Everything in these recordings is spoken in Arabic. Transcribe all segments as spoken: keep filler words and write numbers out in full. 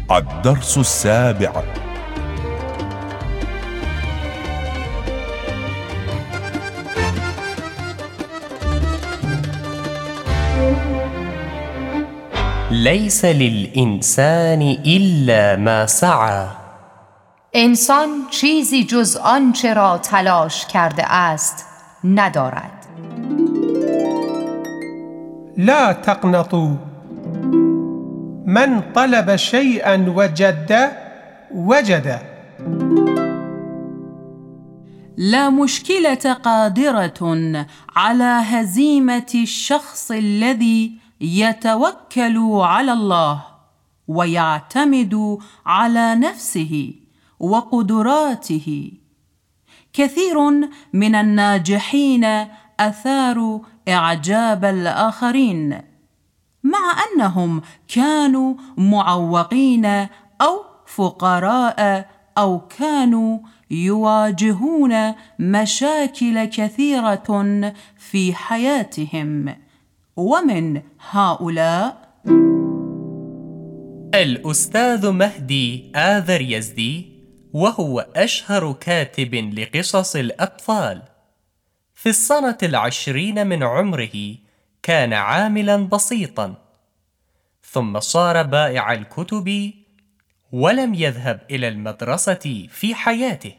الدرس السابع. ليس للإنسان إلا ما سعی. انسان چیزی جز آنچه را تلاش کرده است ندارد. لا تقنطوا، من طلب شيئا وجد وجد. لا مشكلة قادرة على هزيمة الشخص الذي يتوكل على الله ويعتمد على نفسه وقدراته. كثير من الناجحين أثاروا إعجاب الآخرين مع أنهم كانوا معوقين أو فقراء أو كانوا يواجهون مشاكل كثيرة في حياتهم. ومن هؤلاء الأستاذ مهدي آذر يزدي، وهو أشهر كاتب لقصص الأطفال. في السنة العشرين من عمره كان عاملا بسيطا، ثم صار بائع الكتب ولم يذهب إلى المدرسة في حياته.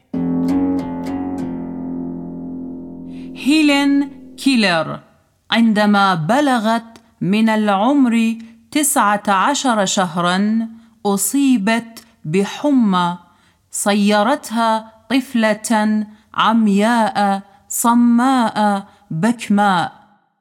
هيلين كيلر عندما بلغت من العمر تسعة عشر شهرا أصيبت بحمى صيرتها طفلة عمياء صماء بكماء،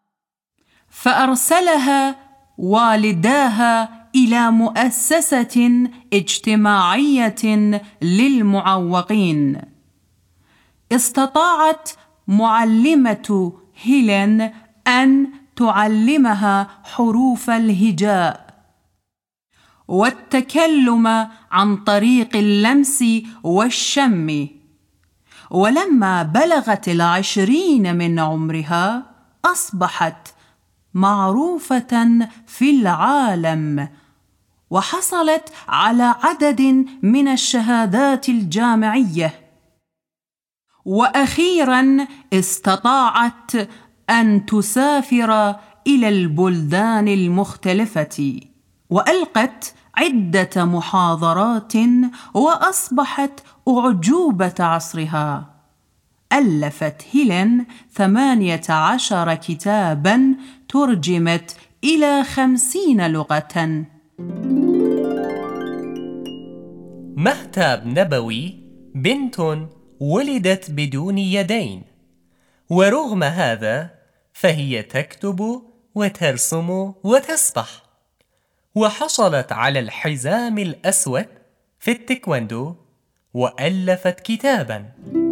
فأرسلها والداها إلى مؤسسة اجتماعية للمعوقين. استطاعت معلمة هيلين أن تعلمها حروف الهجاء والتكلم عن طريق اللمس والشم. ولما بلغت العشرين من عمرها أصبحت معروفة في العالم، وحصلت على عدد من الشهادات الجامعية، وأخيرا استطاعت أن تسافر إلى البلدان المختلفة، وألقت عدة محاضرات وأصبحت أعجوبة عصرها. ألفت هيلين ثمانية عشر كتابا ترجمت إلى خمسين لغة. مهتاب نبوي بنت ولدت بدون يدين، ورغم هذا فهي تكتب وترسم وتسبح، وحصلت على الحزام الأسود في التايكوندو، وألفت كتابا.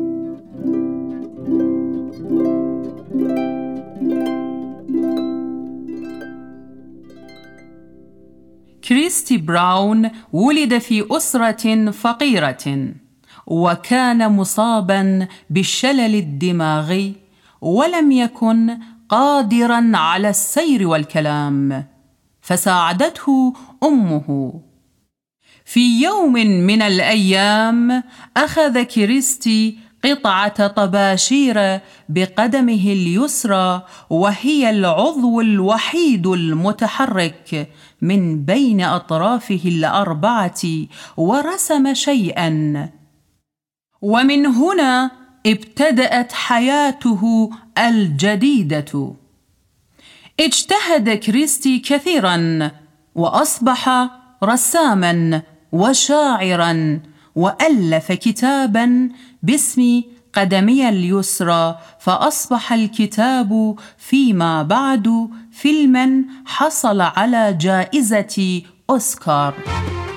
كريستي براون ولد في أسرة فقيرة، وكان مصابا بالشلل الدماغي، ولم يكن قادرا على السير والكلام، فساعدته أمه. في يوم من الأيام أخذ كريستي قطعة طباشير بقدمه اليسرى، وهي العضو الوحيد المتحرك من بين أطرافه الأربعة، ورسم شيئا. ومن هنا ابتدأت حياته الجديدة. اجتهد كريستي كثيرا، وأصبح رساما وشاعرا، وألف كتابا باسم قدمي اليسرى، فأصبح الكتاب فيما بعد فيلما حصل على جائزة أوسكار.